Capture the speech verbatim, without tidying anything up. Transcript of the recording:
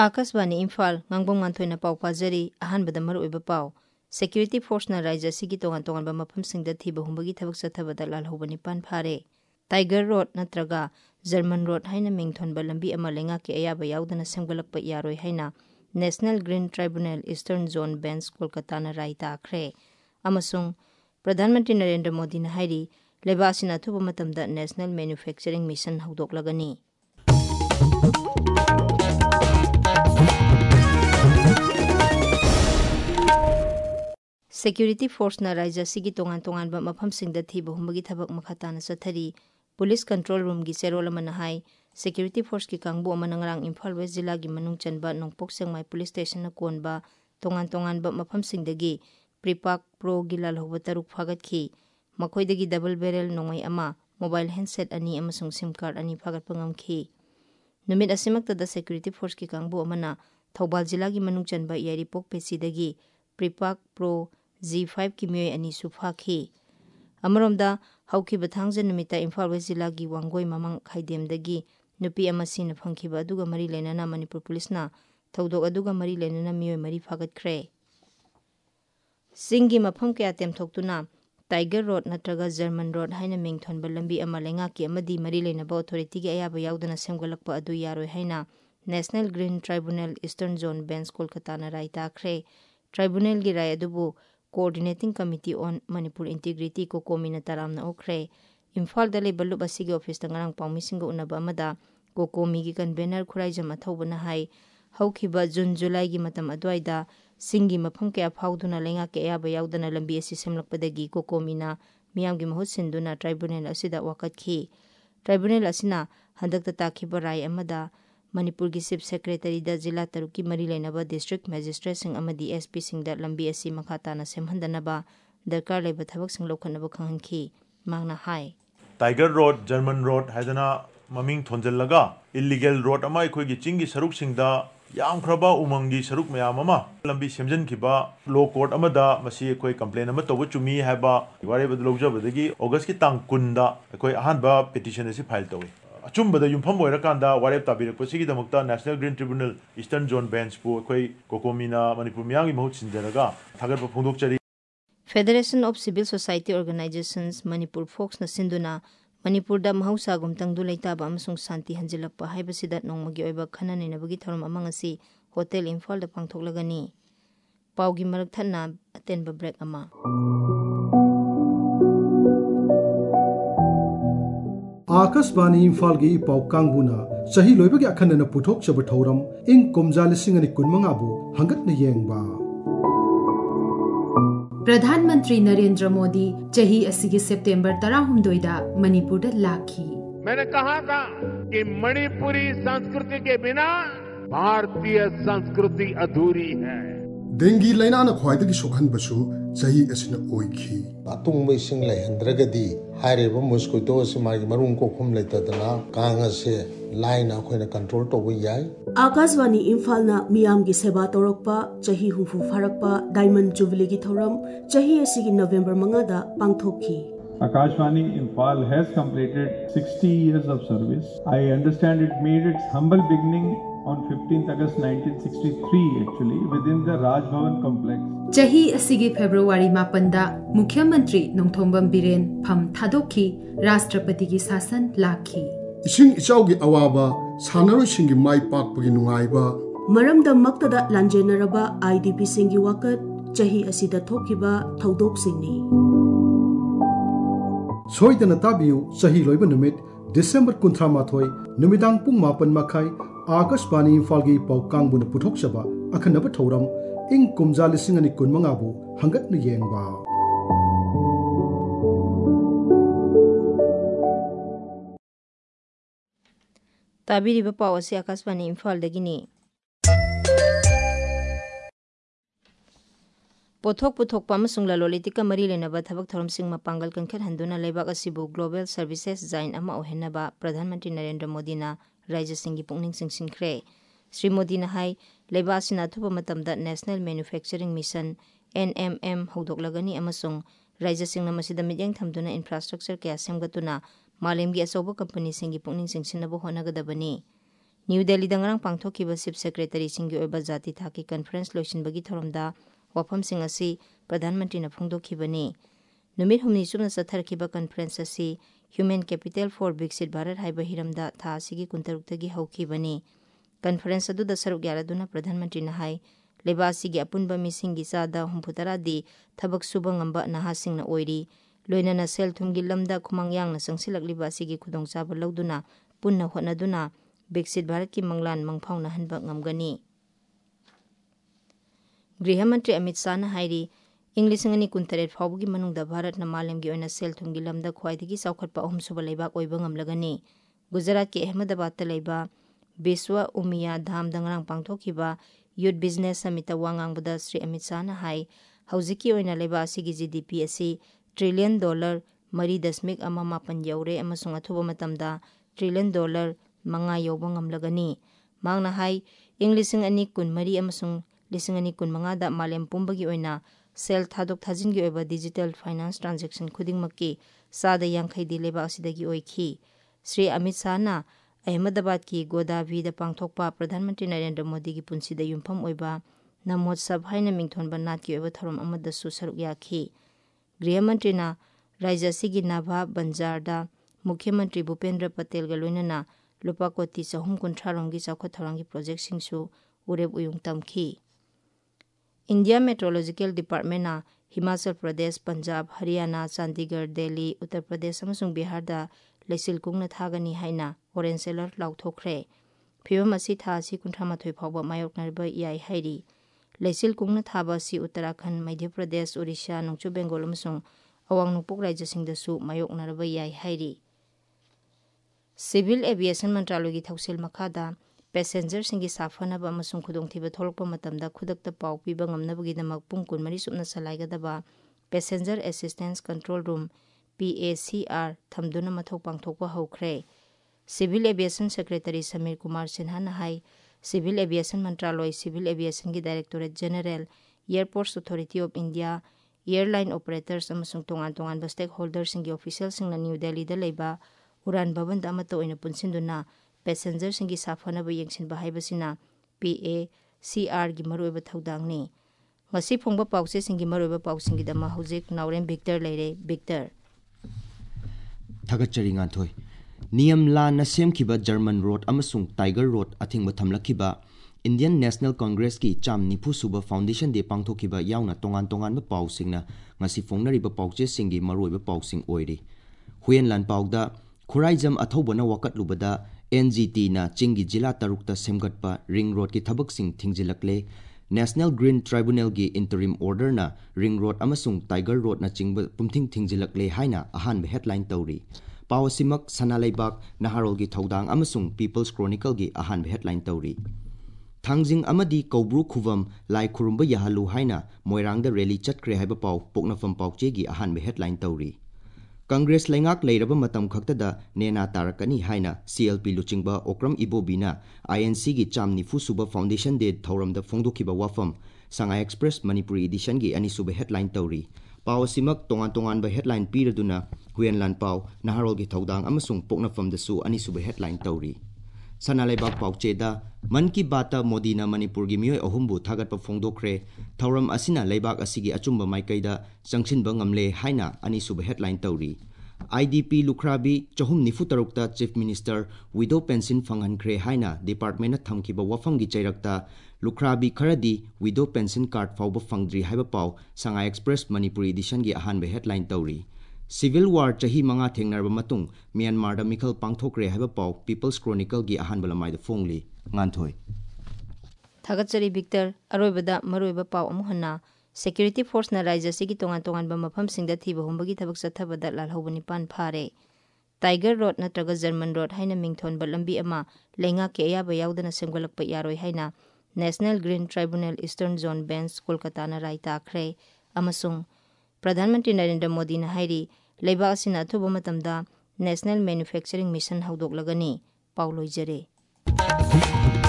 Akashvani Imphal ngangbong nganthoi pau pajari ahan badam mar oiba pau security force na raija sigi tongan tongan ba mafam singda thiba humbagi thabak sathabada dalal hobani pan phare tiger road natraga german road haina mingthon ba lambi ama lenga ke ayaba yaudana semgalak pa yaroi haina national green tribunal eastern zone bench kolkata na rai ta khre amasung pradhan mantri narendra modi na hairi lebasina thuba matamda national manufacturing mission hawdok lagani security force na raija sigi tongan tongan ba mafam singda thiba humbagi thabak makhata na sathari police control room gi serol amana hai security force ki kangbu amana ngarang imphal west jilla gi manung chanba nongpok sengmai police station na konba tongan tongan ba mafam singdagi prepak pro gi lal hoba taruk phagat khi makhoi dagi double barrel nongai ama mobile handset ani amasung sim card ani phagat pangam khi numit asimakta da security force ki kangbu amana thobal jilla gi manung chanba yari pok pesi dagi prepak pro G five ki myoy ani sufa khi amaramda hauki bathangje numita imphal west jilla gi wangoi mamang khaidem dagi nupi amasi na phangkhiba aduga mari lenana manipur police na thodok aduga mari lenana myoy mari phagat khre singi mafam kya tem thoktuna tiger road natraga german road haina mingthon balambi ama lenga ki amadi mari lenaba authority gi ayaba yaudana semgalakpa adu yaroi haina national green tribunal eastern zone bench kolkata na rai ta khre tribunal gi rai adubu coordinating committee on manipur integrity ko komina taramna okre imphal dale ballu basigi office tangarang pawmi singa unaba amada ko komi gi convener khurai jama thobana hai haukiba june july gi matam adwaida singi mafam kya phauduna lenga ke ayaba yaudana lambi asi semlakpadagi ko komina miyam gi mahut sinduna tribunal asida wakat khi tribunal asina handakta takhiba rai amada manipur gi chief secretary da jilla taruki mari lenaba district magistrate sing amadi S P sing da lambi asi makhata na semhandanaba darkar leba thabak sing lokhanaba khanghanki mangna hai tiger road german road haidana maming thonjallaga illegal road ama ekhoi gi chingi saruk singda yam khraba umangi saruk mayam ama lambi semjan khiba law court amada masi ekhoi complaint ama tobu chumi haiba ware bad lojabadagi august ki tang kun da ekhoi ahanba petition asi file tawi achumba da yumpham oirakanda warep tabirak pasigi damakta national green tribunal eastern zone bench pu ekhoi kokomina manipur miyangi mahut sinjaraga thagar pa phongdokchari federation of civil society organizations manipur folks na sinduna manipur da mahausa gumtang du leitaba amsung santi hanjilakpa haibasida nongmagi oiba khanani nabagi thorum amang asi hotel imphal da pangthoklagani paugi marak thanna atenba break ama Akashvani Imphal की पाउ कांगबुना सही लोइबगे अखनना पुथोक चब थौरम इंग कोमजा लिसिंग अनि कुनमंगा बु हंगतन येंगबा प्रधानमंत्री नरेंद्र मोदी चही असिगे सितंबर तेरह दा मणिपुर दा लाखी मैंने कहा था कि मणिपुरी संस्कृति के बिना भारतीय संस्कृति अधूरी है डेंगी लाइना न ख्वाइदगी सोखन बसु सही असिन ओइखी अतुंग बैसिंग लाइहंद्रगदी हाइरेबो मस्कुइटो सिमागी मरुंग को खुम लेतदना कांग से लाइन अखोइना कंट्रोल तोबो याय आकाशवाणी इम्फाल ना मियाम की सेवा तोरकपा चही हुफु फरकपा डायमंड जुबली की थौरम चही असिगी नवंबर मंगादा पांगथोखी Akashvani Imphal has completed sixty years of service. I understand it made its humble beginning on fifteenth August nineteen sixty-three actually within the Raj Bhavan complex. चही असिगी फेब्रुवारी मापनदा मुख्यमंत्री नोंथोंबम बिरेन फम थादोखी राष्ट्रपति की शासन लाखी इसिंग इचाउगी अवाबा सानरोइसिंगी माइ पाकपगी नुंगाइबा मरमदा मक्तदा लांजेनरबा आईडीपी सिंगी वाकत चही असिदा थोखिबा थौदोक सिंगनी सोइदना ताबियु सही लोइबा नुमित December कुंथ्रा माथोय नुमिदांग पुंग मापन मखाई आकाशवाणी इम्फाल की पाउ कांगबुना पुथोकसबा अखनबा थौरम इंग कुमजा लिसिंग अनि कुनमंगा बु हंगतन येंगबा ताबिरिबा पाउ asi आकाशवाणी इम्फाल दगिनी पोथोक पुथोकपा अमसुंग ललोलितिका मरी लेनबा थबक थरमसिंग मपांगल कंखर हंदुना लेबाक असिबु ग्लोबल सर्विसेस जाइन अमा ओहेनबा प्रधानमंत्री नरेंद्र मोदी ना राज्य सिंगी पुंगनिंग सिंगसिंखरे श्री मोदी ना हाई लेबासिना थुबा मतमदा national manufacturing mission N M M हौदोकलगनी अमसुंग राज्य सिंगना मसिदा मिजेंग थमदुना इंफ्रास्ट्रक्चर क्या सेमगतुना मालेमगी अचौबा कंपनी सिंगी पुंगनिंग सिंगसिनबो होनगदबनी न्यू दिल्ली दंगरंग पांगथोखिबा चीफ सेक्रेटरी सिंगी ओइबा जाति थाकी कॉन्फ्रेंस लोइसिनबगी थोरमदा वाफमसिंग असी प्रधानमंत्री न फोंदोखिबनी नुमित हुमनी सुमना चथरखिबा कॉन्फ्रेंस असी human capital for Viksit Bharat हाइबा हिरमदा था असिगी कुंतरुक्तगी हौखिबनी कॉन्फ्रेंस अदुदा सरुक यारादुना प्रधानमंत्री न हाई लेबासिगी अपुनबा मिसिंगी चादा हुंफुतरादी थबक सुबा ngamba नहासिंगना ओइरी लोइनना सेल थुमगी लमदा खुमांग यांगना संगसिलकलिबा असिगी खुदोंचाबा लौदुना पुन्ना होनादुना विकसित भारत की मंगलान मंगफाउना हनबा ngamgani गृह मंत्री अमित शाह न हाइरी इंग्लिशंगनी कुंतरेट फाउबगी मनुंगदा भारत न मालेमगी ओइना सेल थुमगी लमदा ख्वाइदगी चौखटपा अहुमसुबा लेबाक ओइबा ngamlagani गुजरात के अहमदाबाद त लेबा विश्व उमिया धाम दंगरंग पांगथोखिबा यूथ बिजनेस समिट वांगांगबदा श्री अमित शाह न हाई हौजिकी ओइना लेबा असिगी जीडीपी असि ट्रिलियन डॉलर मरी दशमिक अमा मापन यौरे अमसुंग अथुबा मतमदा ट्रिलियन डॉलर मंगा यौबा ngamlagani मांगना हाई इंग्लिशिंग अनि कुनमरी अमसुंग लिसिंग अनि कुनमंगा दा मालेम पुंबगी ओइना सेल थादोक थाजिनगी ओइबा डिजिटल फाइनेंस ट्रांजैक्शन खुदिंगमक्की सादा यांखैदी लेबा असिदगी ओइखी श्री अमित शाह ना अहमदाबाद की गोदावरी दा पांगथोकपा प्रधानमंत्री नरेंद्र मोदी की पुंसीदा युमफम ओइबा नमोत्सव हाइना मिंगथोनबा नाटकी ओइबा थरम अमदसु सरुक याखी गृह मंत्री ना राज्य सिगी नाभा बंजारदा मुख्यमंत्री भूपेंद्र पटेल गा लोइनना लुपा कोटी चहुम कुंथ्रा रोंगी चौखट थौरंगी प्रोजेक्ट सिंगसु उरेब उयुंग तमखी इंडिया मेट्रोलॉजिकल डिपार्टमेंट ना हिमाचल प्रदेश पंजाब हरियाणा चंडीगढ़ दिल्ली उत्तर प्रदेश अमसुंग बिहार दा लेसिल कुंगना थागनी हाइना ऑरेंज अलर्ट लाउथोखरे फिवम असि था असि कुंथ्रामाथोय फावबा मायोकनरबा याय हाइरी लेसिल कुंगना थाबा असि उत्तराखंड मध्य प्रदेश ओडिशा नोंचु बेंगोल अमसुंग अवांग नोंपोक राज्यसिंगदसु मायोकनरबा याय हाइरी सिविल एविएशन मंत्रालय की थौसिल मखादा पैसेंजर सिंगी साफनबा अमसुंग खुदोंथिबा थोलकपा मतमदा खुदकता पाउ पीबा ngamnabagidamak pung kunmari supna salaigadaba passenger assistance control room P A C R थमदुना मथौक पांगथोकपा हौखरे civil aviation secretary Samir Kumar Sinha न हाई सिविल एविएशन मंत्रालय सिविल एविएशन की directorate general airports authority of India airline operators अमसुंग तोंगान तोंगान स्टेक होल्डर्स सिंगी ऑफिशियल सिंगना न्यू दिल्ली दा लेबा उड़ान भवन दा अमतो ओइना पुनसिंदुना पैसेंजर सिंगी साफनबा यंगसिनबा हाइबसिना पी ए सी आर की मरुइबा थौदांगनी ngasi phongba pause singi maroiba pausingi dama hojik naurem victor leire victor thagachari nganthoi niyam la na semkhiba german road amasung tiger road athingba thamlakhiba indian national congress ki cham nifu suba foundation de pangthokhiba yauna tongan tongan ba pausingna ngasi phongnariba pauche singi maroiba pausing oiri huyen lan paugda khuraijam athobona wakat lubada N G T na chingi jila tarukta semgatpa ring road ki thabak sing thingjilakle National Green Tribunal gi interim order na ring road amasung tiger road na chingba pumthing thingjilakle haina ahan headline tawri pawasimak sanalaibak naharol gi thodang amasung People's Chronicle gi ahan headline tawri thangjing amadi kobru khuvam lai khurumba yahalu haina moirang da rally chatkre haiba paw poknafam pawche gi ahan headline tawri Congress lengak leiraba matam khakta da nena tarakani haina C L P luchingba okram ibobina I N C gi cham nifu suba foundation de thoram da phongdokhiba wafam Shanghai Express Manipuri edition gi ani suba headline tawri pawasimak tongan tongan ba headline piraduna huenlan paw naharol gi thodang amasung poknafam da su ani suba headline tawri sanalaibak pauche da man ki bata modi na manipur gi mioi ahumbu thagat pa phongdokre thoram asina leibak asigi achumba maikaida changchin ba ngamle haina ani suba headline tawri I D P lukhrabi chahum nifu tarukta chief minister widow pension phanghankre haina department na thamkiba wafam gi chairakta lukhrabi kharadi widow pension card fawba phangdri haiba paw Shanghai Express Manipuri edition gi ahan ba headline tawri Civil War chahi manga thengnarba matung Myanmar da mikhal pangthokre haiba paw People's Chronicle gi ahan balamai da phongli nganthoi thagachari victor aroibada maroiba paw amuhanna security force na raija sigi tongan tongan ba mafam singda thiba humbagi thabak sathabada lalhobani pan phare tiger road natraga german road haina mingthon ba lambi ama lenga ke ayaba yaudana semgalakpa yaroi haina national green tribunal eastern zone bench kolkata na rai takhre amasung प्रधानमंत्री नरेंद्र मोदी ने हाइरी लेबा असिना अथुबा मतमदा national manufacturing mission हौदोक लगनी पाउलोइजरे